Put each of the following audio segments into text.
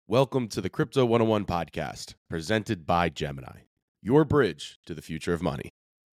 Welcome to the Crypto 101 podcast, presented by Gemini, your bridge to the future of money.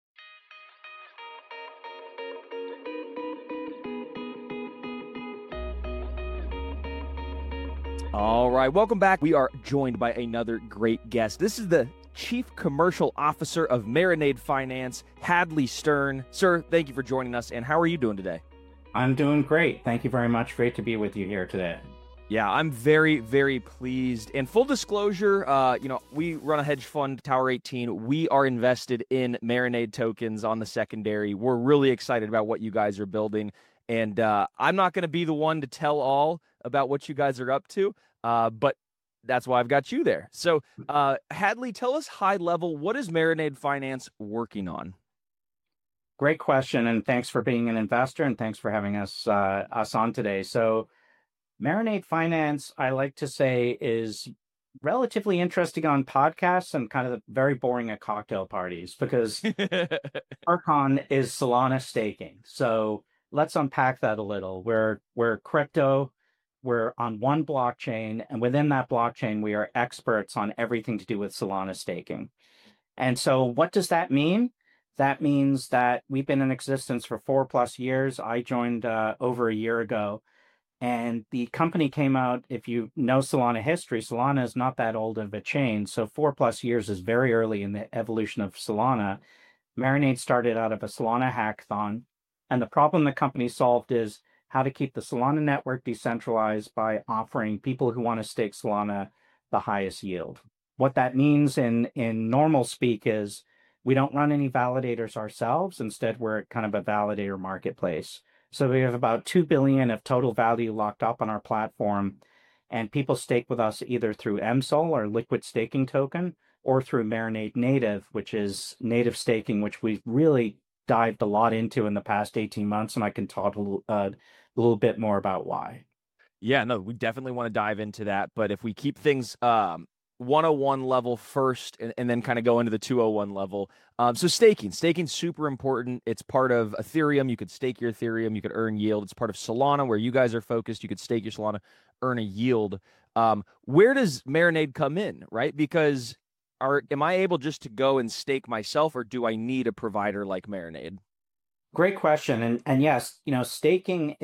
All right, welcome back. We are joined by another great guest. This is the Chief Commercial Officer of Marinade Finance, Hadley Stern. Sir, thank you for joining us, and how are you doing today? I'm doing great. Thank you very much. Great to be with you here today. Yeah, I'm very, very pleased. And full disclosure, we run a hedge fund, Tower 18. We are invested in Marinade tokens on the secondary. We're really excited about what you guys are building. And I'm not going to be the one to tell all about what you guys are up to, but that's why I've got you there. So, Hadley, tell us high level, what is Marinade Finance working on? Great question, and thanks for being an investor, and thanks for having us on today. So, Marinade Finance, I like to say, is relatively interesting on podcasts and kind of very boring at cocktail parties because Archon is Solana staking. So let's unpack that a little. We're crypto. We're on one blockchain, and within that blockchain, we are experts on everything to do with Solana staking. And so what does that mean? That means that we've been in existence for 4+ years. I joined over a year ago, and the company came out. If you know Solana history, Solana is not that old of a chain. So 4+ years is very early in the evolution of Solana. Marinade started out of a Solana hackathon, and the problem the company solved is how to keep the Solana network decentralized by offering people who want to stake Solana the highest yield. What that means in normal speak is we don't run any validators ourselves. Instead, we're kind of a validator marketplace. So we have about 2 billion of total value locked up on our platform, and people stake with us either through MSOL, or liquid staking token, or through Marinade Native, which is native staking, which we've really dived a lot into in the past 18 months, and I can talk a little bit more about why. Yeah, no, we definitely want to dive into that. But if we keep things 101 level first and then kind of go into the 201 level. So staking super important. It's part of Ethereum. You could stake your Ethereum, you could earn yield. It's part of Solana, where you guys are focused. You could stake your Solana, earn a yield. Where does Marinade come in, right? Because am I able just to go and stake myself, or do I need a provider like Marinade? Great question. And yes, staking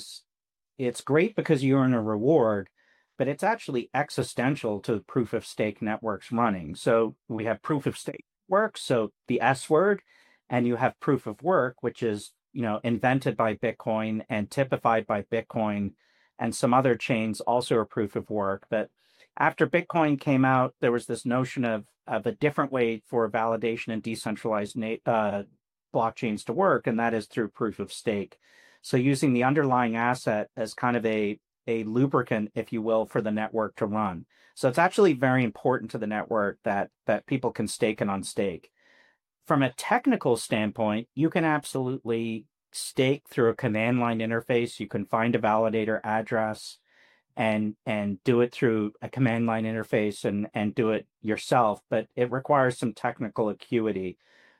it's great because you earn a reward, but it's actually existential to proof of stake networks running. So we have proof of stake work, so the S word, and you have proof of work, which is, invented by Bitcoin and typified by Bitcoin, and some other chains also are proof of work. But after Bitcoin came out, there was this notion of a different way for validation and decentralized blockchains to work, and that is through proof of stake. So using the underlying asset as kind of a lubricant, if you will, for the network to run. So it's actually very important to the network that people can stake and unstake. From a technical standpoint, you can absolutely stake through a command line interface. You can find a validator address and do it through a command line interface and do it yourself, but it requires some technical acuity.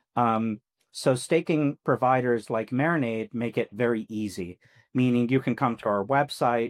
So staking providers like Marinade make it very easy, meaning you can come to our website.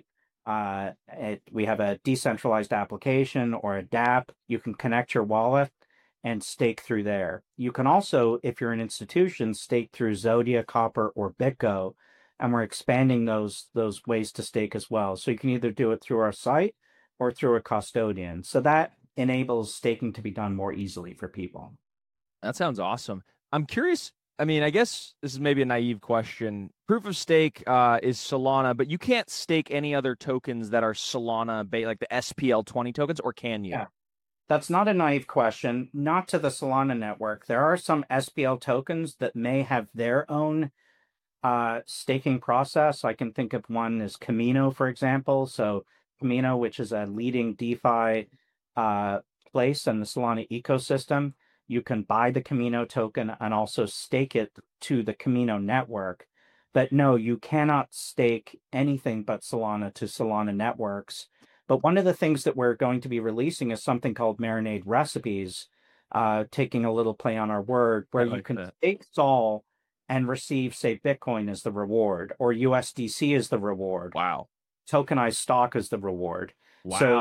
We have a decentralized application or a dApp. You can connect your wallet and stake through there. You can also, if you're an institution, stake through Zodia, Copper, or BitGo, and we're expanding those ways to stake as well. So you can either do it through our site or through a custodian. So that enables staking to be done more easily for people. That sounds awesome. I'm curious. I mean, I guess this is maybe a naive question. Proof of stake is Solana, but you can't stake any other tokens that are Solana, like the SPL20 tokens, or can you? Yeah, that's not a naive question. Not to the Solana network. There are some SPL tokens that may have their own staking process. I can think of one as Kamino, for example. So Kamino, which is a leading DeFi place in the Solana ecosystem, you can buy the Kamino token and also stake it to the Kamino network. But no, you cannot stake anything but Solana to Solana networks. But one of the things that we're going to be releasing is something called Marinade Recipes, taking a little play on our word, where you can stake Sol and receive, say, Bitcoin as the reward, or USDC as the reward. Wow. Tokenized stock as the reward. Wow. So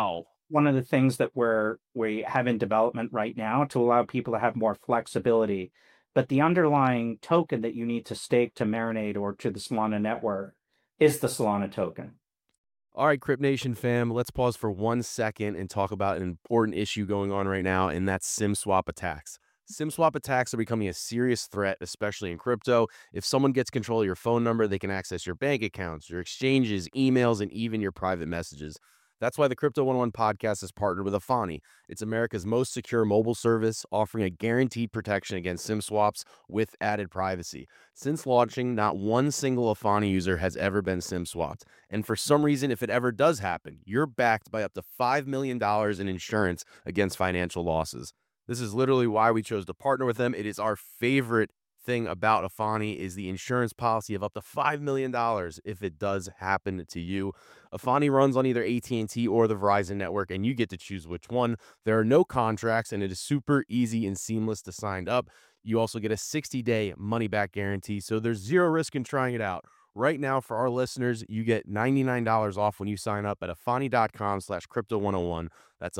one of the things that we have in development right now to allow people to have more flexibility. But the underlying token that you need to stake to Marinade or to the Solana network is the Solana token. All right, Crypt Nation fam, let's pause for 1 second and talk about an important issue going on right now, and that's SIM swap attacks. SIM swap attacks are becoming a serious threat, especially in crypto. If someone gets control of your phone number, they can access your bank accounts, your exchanges, emails, and even your private messages. That's why the Crypto 101 podcast has partnered with Afani. It's America's most secure mobile service, offering a guaranteed protection against SIM swaps with added privacy. Since launching, not one single Afani user has ever been SIM swapped. And for some reason, if it ever does happen, you're backed by up to $5 million in insurance against financial losses. This is literally why we chose to partner with them. It is our favorite thing about Afani is the insurance policy of up to $5 million if it does happen to you. Afani runs on either AT&T or the Verizon network, and you get to choose which one. There are no contracts, and it is super easy and seamless to sign up. You also get a 60-day money-back guarantee, so there's zero risk in trying it out. Right now, for our listeners, you get $99 off when you sign up at afani.com/crypto101. That's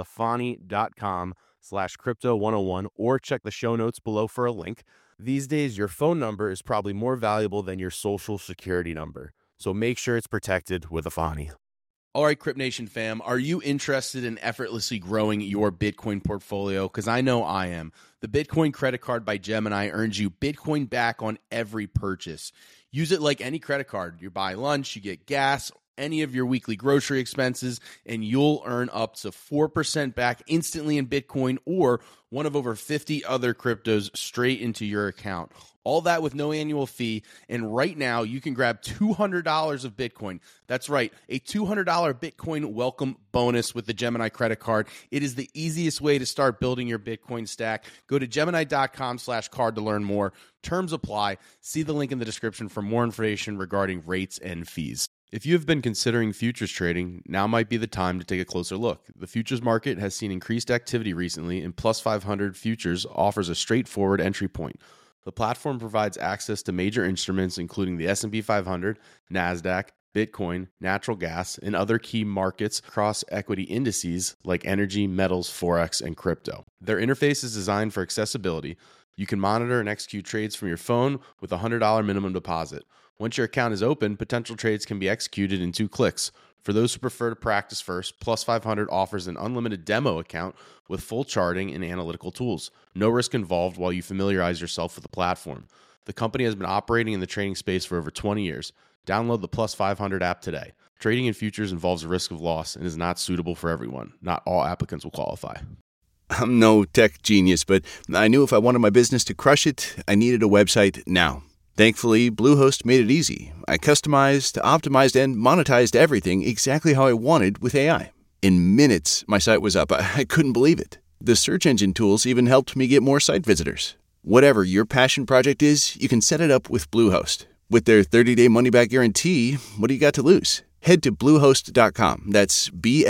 afani.com/crypto101, or check the show notes below for a link. These days, your phone number is probably more valuable than your social security number, so make sure it's protected with Afani. All right, Crypt Nation fam, are you interested in effortlessly growing your Bitcoin portfolio? Because I know I am. The Bitcoin credit card by Gemini earns you Bitcoin back on every purchase. Use it like any credit card. You buy lunch, you get gas, any of your weekly grocery expenses, and you'll earn up to 4% back instantly in Bitcoin or one of over 50 other cryptos straight into your account. All that with no annual fee. And right now, you can grab $200 of Bitcoin. That's right, a $200 Bitcoin welcome bonus with the Gemini credit card. It is the easiest way to start building your Bitcoin stack. Go to Gemini.com/card to learn more. Terms apply. See the link in the description for more information regarding rates and fees. If you have been considering futures trading, now might be the time to take a closer look. The futures market has seen increased activity recently, and Plus 500 Futures offers a straightforward entry point. The platform provides access to major instruments including the S&P 500, NASDAQ, Bitcoin, natural gas, and other key markets across equity indices like energy, metals, forex, and crypto. Their interface is designed for accessibility. You can monitor and execute trades from your phone with a $100 minimum deposit. Once your account is open, potential trades can be executed in 2 clicks. For those who prefer to practice first, Plus 500 offers an unlimited demo account with full charting and analytical tools. No risk involved while you familiarize yourself with the platform. The company has been operating in the trading space for over 20 years. Download the Plus 500 app today. Trading in futures involves a risk of loss and is not suitable for everyone. Not all applicants will qualify. I'm no tech genius, but I knew if I wanted my business to crush it, I needed a website now. Thankfully, Bluehost made it easy. I customized, optimized, and monetized everything exactly how I wanted with AI. In minutes, my site was up. I couldn't believe it. The search engine tools even helped me get more site visitors. Whatever your passion project is, you can set it up with Bluehost. With their 30-day money-back guarantee, what do you got to lose? Head to Bluehost.com. That's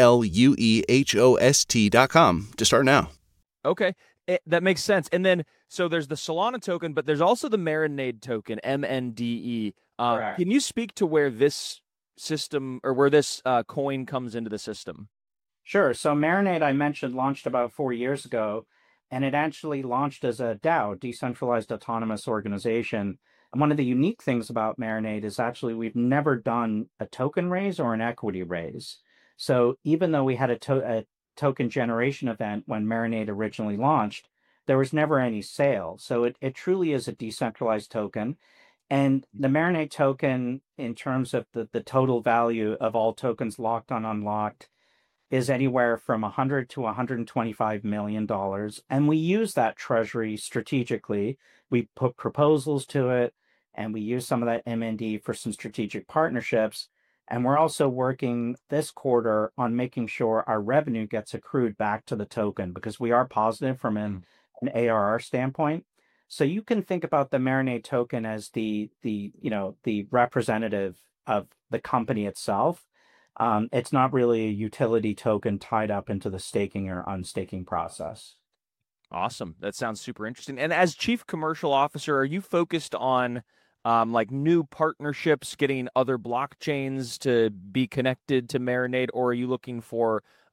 BLUEHOST.com to start now. Okay, that makes sense. And then, so there's the Solana token, but there's also the Marinade token, MNDE. Correct. Can you speak to where this system or where this coin comes into the system? Sure. So Marinade, I mentioned, launched about 4 years ago, and it actually launched as a DAO, decentralized autonomous organization. And one of the unique things about Marinade is actually we've never done a token raise or an equity raise. So even though we had a token generation event when Marinade originally launched, there was never any sale. So it truly is a decentralized token. And the Marinade token, in terms of the total value of all tokens locked on unlocked, is anywhere from $100 to $125 million. And we use that treasury strategically. We put proposals to it, and we use some of that MND for some strategic partnerships. And we're also working this quarter on making sure our revenue gets accrued back to the token because we are positive from an ARR standpoint. So you can think about the Marinade token as the representative of the company itself. It's not really a utility token tied up into the staking or unstaking process. Awesome. That sounds super interesting. And as Chief Commercial Officer, are you focused on like new partnerships, getting other blockchains to be connected to Marinade, or are you looking for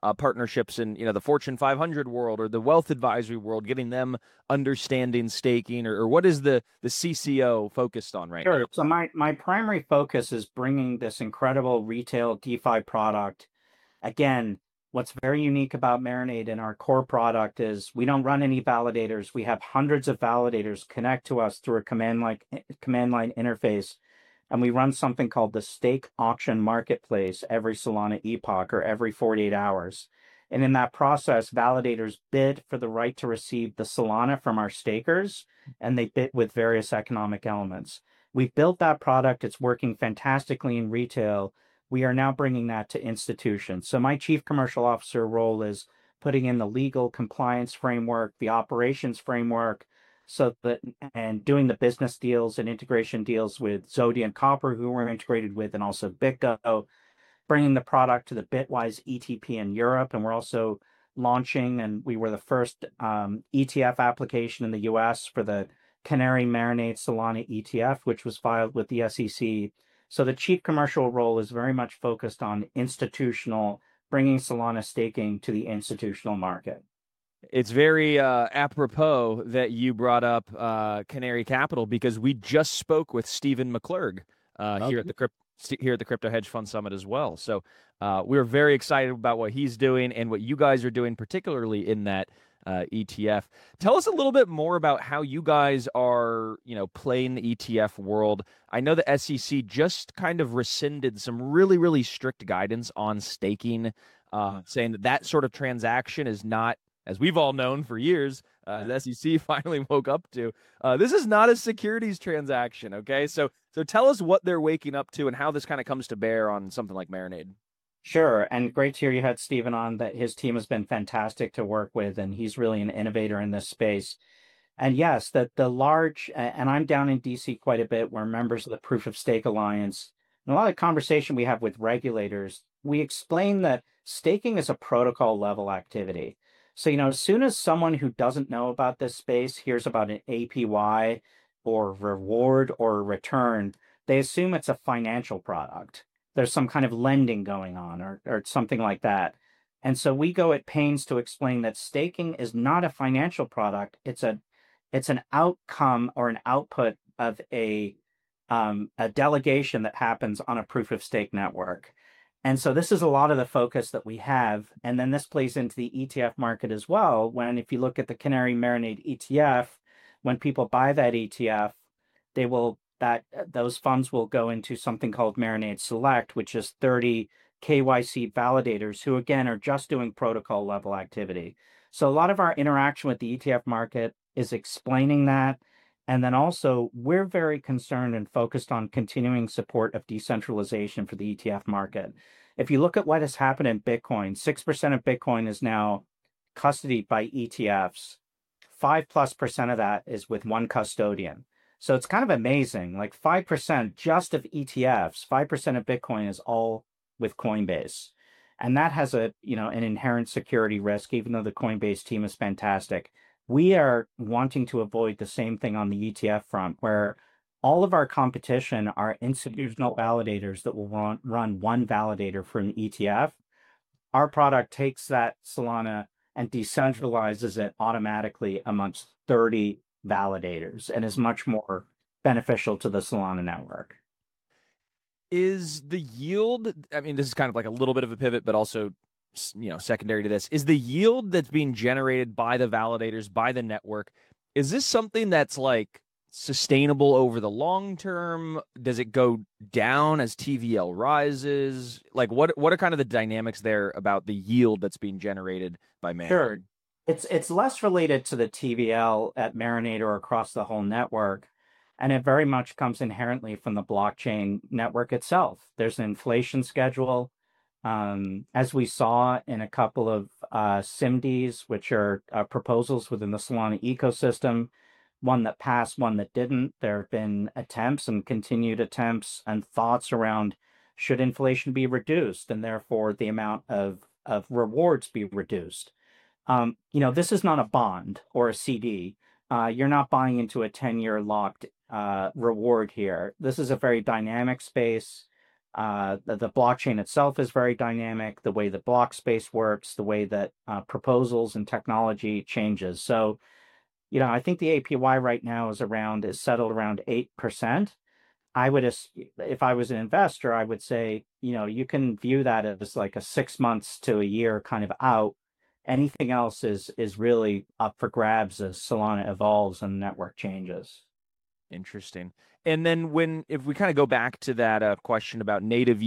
partnerships in, the Fortune 500 world or the wealth advisory world, getting them understanding staking, or what is the CCO focused on right now? Sure. So my primary focus is bringing this incredible retail DeFi product. Again, what's very unique about Marinade and our core product is we don't run any validators. We have hundreds of validators connect to us through a command line interface, and we run something called the stake auction marketplace every Solana epoch or every 48 hours. And in that process, validators bid for the right to receive the Solana from our stakers, and they bid with various economic elements. We've built that product. It's working fantastically in retail. We are now bringing that to institutions. So my chief commercial officer role is putting in the legal compliance framework, the operations framework, so that, and doing the business deals and integration deals with Zodi and Copper, who we're integrated with, and also BitGo, bringing the product to the Bitwise ETP in Europe. And we're also launching, and we were the first ETF application in the US for the Canary Marinade Solana ETF, which was filed with the SEC. So the chief commercial role is very much focused on institutional, bringing Solana staking to the institutional market. It's very apropos that you brought up Canary Capital, because we just spoke with Stephen McClurg here at the Crypto Hedge Fund Summit as well. So we're very excited about what he's doing and what you guys are doing, particularly in that ETF. Tell us a little bit more about how you guys are, playing the ETF world. I know the SEC just kind of rescinded some really, really strict guidance on staking, saying that sort of transaction is not, as we've all known for years, the SEC finally woke up to, this is not a securities transaction, okay? So tell us what they're waking up to and how this kind of comes to bear on something like Marinade. Sure. And great to hear you had Stephen on, that his team has been fantastic to work with, and he's really an innovator in this space. And yes, that the large, and I'm down in DC quite a bit, we're members of the Proof of Stake Alliance. And a lot of conversation we have with regulators, we explain that staking is a protocol level activity. So, as soon as someone who doesn't know about this space hears about an APY or reward or return, they assume it's a financial product. There's some kind of lending going on or something like that. And so we go at pains to explain that staking is not a financial product. It's an outcome or an output of a delegation that happens on a proof of stake network. And so this is a lot of the focus that we have. And then this plays into the ETF market as well. When, if you look at the Canary Marinade ETF, when people buy that ETF, those funds will go into something called Marinade Select, which is 30 KYC validators who, again, are just doing protocol level activity. So a lot of our interaction with the ETF market is explaining that. And then also, we're very concerned and focused on continuing support of decentralization for the ETF market. If you look at what has happened in Bitcoin, 6% of Bitcoin is now custodied by ETFs. 5+% of that is with one custodian. So it's kind of amazing, like 5% just of ETFs, 5% of Bitcoin is all with Coinbase. And that has an inherent security risk, even though the Coinbase team is fantastic. We are wanting to avoid the same thing on the ETF front, where all of our competition are institutional validators that will run one validator for an ETF. Our product takes that Solana and decentralizes it automatically amongst 30 validators and is much more beneficial to the Solana network. Is the yield, I mean, this is kind of like a little bit of a pivot, but also, secondary to this, is the yield that's being generated by the validators, by the network, is this something that's like sustainable over the long term? Does it go down as TVL rises? Like what are kind of the dynamics there about the yield that's being generated by Marinade? Sure. It's less related to the TVL at Marinade or across the whole network. And it very much comes inherently from the blockchain network itself. There's an inflation schedule. As we saw in a couple of SIMDs, which are proposals within the Solana ecosystem, one that passed, one that didn't. There have been attempts and continued attempts and thoughts around, should inflation be reduced and therefore the amount of rewards be reduced. This is not a bond or a CD. You're not buying into a 10-year locked reward here. This is a very dynamic space. The blockchain itself is very dynamic, the way the block space works, the way that proposals and technology changes. So, I think the APY right now is settled around 8%. If I was an investor, I would say, you can view that as like a 6 months to a year kind of out. Anything else is really up for grabs as Solana evolves and the network changes. Interesting. And then if we kind of go back to that question about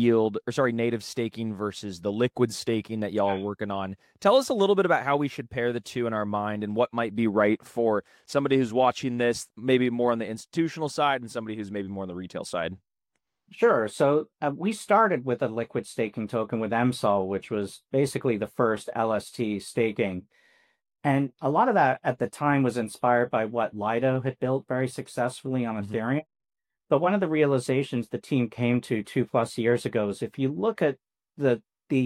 native staking versus the liquid staking that y'all are working on, tell us a little bit about how we should pair the two in our mind and what might be right for somebody who's watching this, maybe more on the institutional side and somebody who's maybe more on the retail side. Sure. So we started with a liquid staking token with MSOL, which was basically the first LST staking. And a lot of that at the time was inspired by what Lido had built very successfully on Ethereum. But one of the realizations the team came to 2+ years ago is if you look at the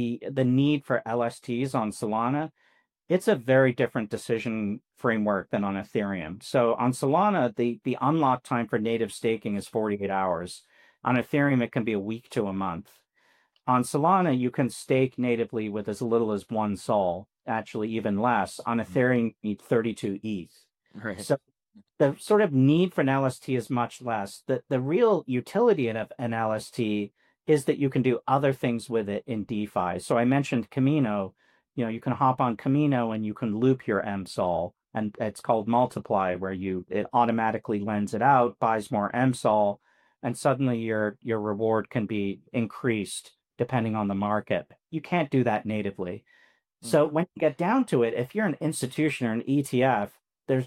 need for LSTs on Solana, it's a very different decision framework than on Ethereum. So on Solana, the unlock time for native staking is 48 hours. On Ethereum, it can be a week to a month. On Solana, you can stake natively with as little as 1 Sol, actually even less. On Ethereum, you need 32 ETH. Right. So the sort of need for an LST is much less. The real utility of an LST is that you can do other things with it in DeFi. So I mentioned Camino. You can hop on Camino and you can loop your MSOL, and it's called Multiply, where it automatically lends it out, buys more MSOL, and suddenly your reward can be increased depending on the market. You can't do that natively. So when you get down to it, if you're an institution or an ETF, an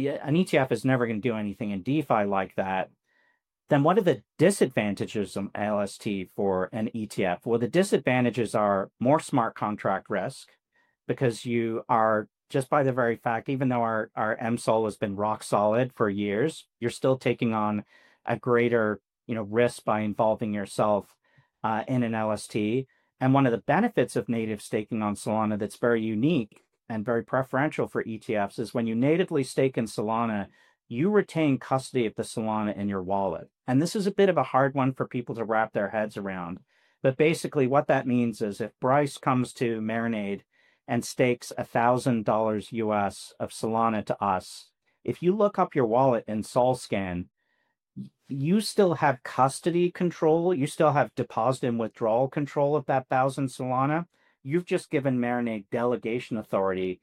ETF is never going to do anything in DeFi like that. Then what are the disadvantages of LST for an ETF? Well, the disadvantages are more smart contract risk, because you are, just by the very fact, even though our MSOL has been rock solid for years, you're still taking on a greater risk by involving yourself in an LST. And one of the benefits of native staking on Solana that's very unique and very preferential for ETFs is when you natively stake in Solana, you retain custody of the Solana in your wallet. And this is a bit of a hard one for people to wrap their heads around. But basically what that means is if Bryce comes to Marinade and stakes $1,000 US of Solana to us, if you look up your wallet in SolScan, you still have custody control. You still have deposit and withdrawal control of that 1,000 Solana. You've just given Marinade delegation authority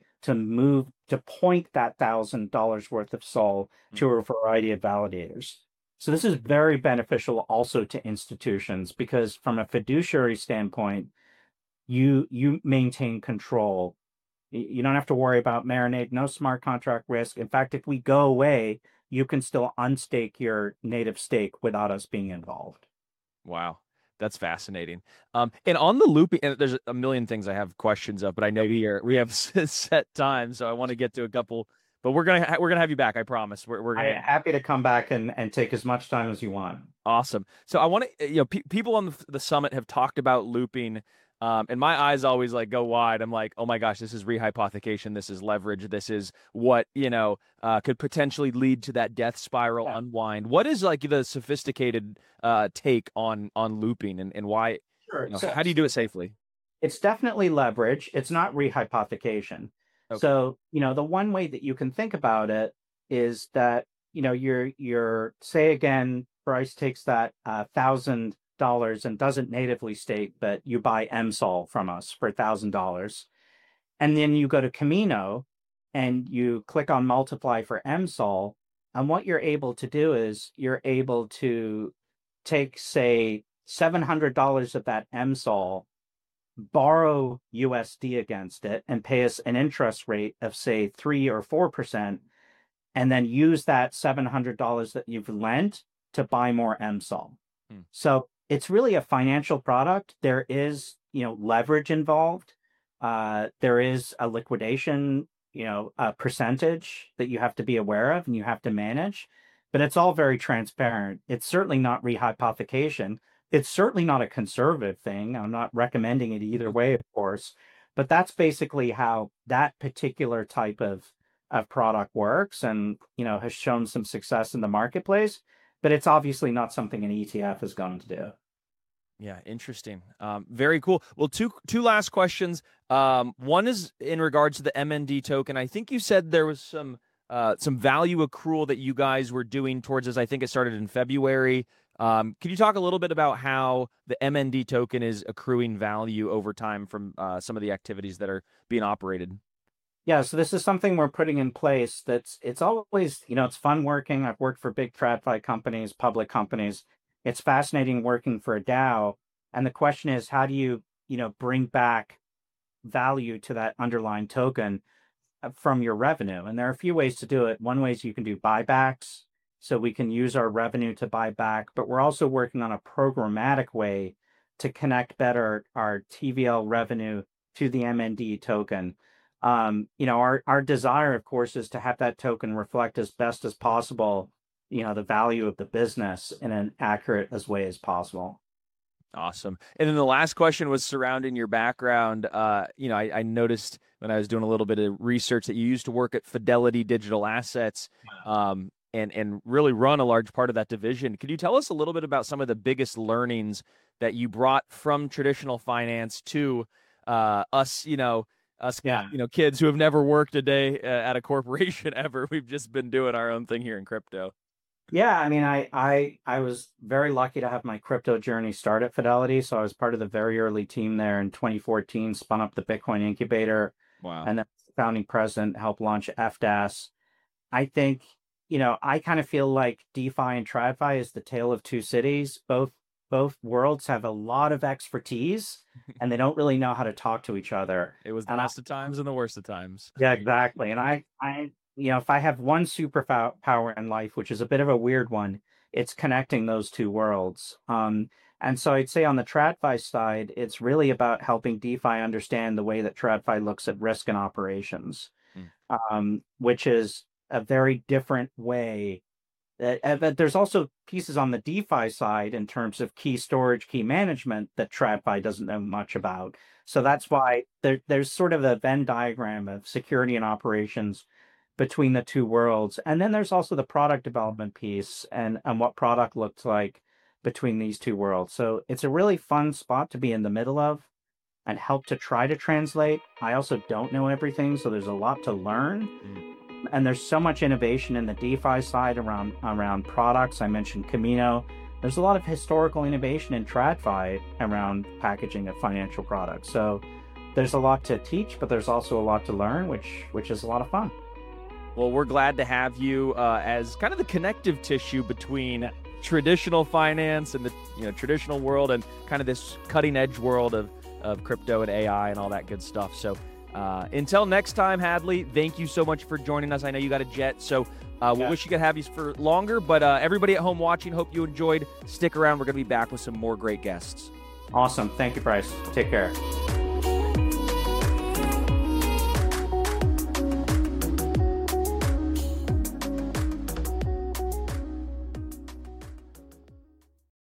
to point that $1,000 worth of Sol to a variety of validators. So this is very beneficial also to institutions, because from a fiduciary standpoint, you maintain control. You don't have to worry about Marinade, no smart contract risk. In fact, if we go away, you can still unstake your native stake without us being involved. Wow. That's fascinating. And on the looping, and there's a million things I have questions of, but I know we have set time, so I want to get to a couple. But we're gonna have you back. I promise. We're gonna happy to come back and take as much time as you want. Awesome. So I want to, people on the summit have talked about looping. And my eyes always like go wide. I'm like, oh my gosh, this is rehypothecation. This is leverage. This is what, could potentially lead to that death spiral unwind. What is like the sophisticated take on looping and why, Sure. How do you do it safely? It's definitely leverage. It's not rehypothecation. Okay. So, the one way that you can think about it is that, you're say again, Bryce takes that $1,000 and doesn't natively stake, but you buy MSOL from us for $1,000. And then you go to Camino and you click on Multiply for MSOL. And what you're able to do is you're able to take, say, $700 of that MSOL, borrow USD against it, and pay us an interest rate of, say, 3 or 4%, and then use that $700 that you've lent to buy more MSOL. So it's really a financial product. There is, leverage involved. There is a liquidation, a percentage that you have to be aware of and you have to manage, but it's all very transparent. It's certainly not rehypothecation. It's certainly not a conservative thing. I'm not recommending it either way, of course, but that's basically how that particular type of product works and, has shown some success in the marketplace, but it's obviously not something an ETF is going to do. Yeah, interesting. Very cool. Well, two last questions. One is in regards to the MND token. I think you said there was some value accrual that you guys were doing towards this. I think it started in February. Could you talk a little bit about how the MND token is accruing value over time from some of the activities that are being operated? Yeah, so this is something we're putting in place it's always, it's fun working. I've worked for big TradFi companies, public companies. It's fascinating working for a DAO. And the question is, how do you, bring back value to that underlying token from your revenue? And there are a few ways to do it. One way is you can do buybacks. So we can use our revenue to buy back, but we're also working on a programmatic way to connect better our TVL revenue to the MND token. Our desire, of course, is to have that token reflect as best as possible, the value of the business in an accurate as way as possible. Awesome. And then the last question was surrounding your background. I noticed when I was doing a little bit of research that you used to work at Fidelity Digital Assets, and really run a large part of that division. Could you tell us a little bit about some of the biggest learnings that you brought from traditional finance to us, kids who have never worked a day at a corporation ever? We've just been doing our own thing here in crypto. Yeah, I mean, I was very lucky to have my crypto journey start at Fidelity. So I was part of the very early team there in 2014, spun up the Bitcoin incubator. Wow. And then founding president, helped launch FDAS. I think, I kind of feel like DeFi and TradFi is the tale of two cities. Both worlds have a lot of expertise and they don't really know how to talk to each other. It was the best of times and the worst of times. Yeah, exactly. And I if I have one superpower in life, which is a bit of a weird one, it's connecting those two worlds. And so I'd say on the TradFi side, it's really about helping DeFi understand the way that TradFi looks at risk and operations, which is a very different way. There's also pieces on the DeFi side in terms of key storage, key management that TradFi doesn't know much about. So that's why there's sort of a Venn diagram of security and operations between the two worlds. And then there's also the product development piece and what product looks like between these two worlds. So it's a really fun spot to be in the middle of and help to try to translate. I also don't know everything, so there's a lot to learn. And there's so much innovation in the DeFi side around products. I mentioned Camino. There's a lot of historical innovation in TradFi around packaging of financial products. So there's a lot to teach, but there's also a lot to learn, which is a lot of fun. Well, we're glad to have you as kind of the connective tissue between traditional finance and the traditional world and kind of this cutting edge world of crypto and AI and all that good stuff. So until next time, Hadley, thank you so much for joining us. I know you got a jet, so we wish you could have you for longer, but everybody at home watching, hope you enjoyed. Stick around. We're going to be back with some more great guests. Awesome. Thank you, Bryce. Take care.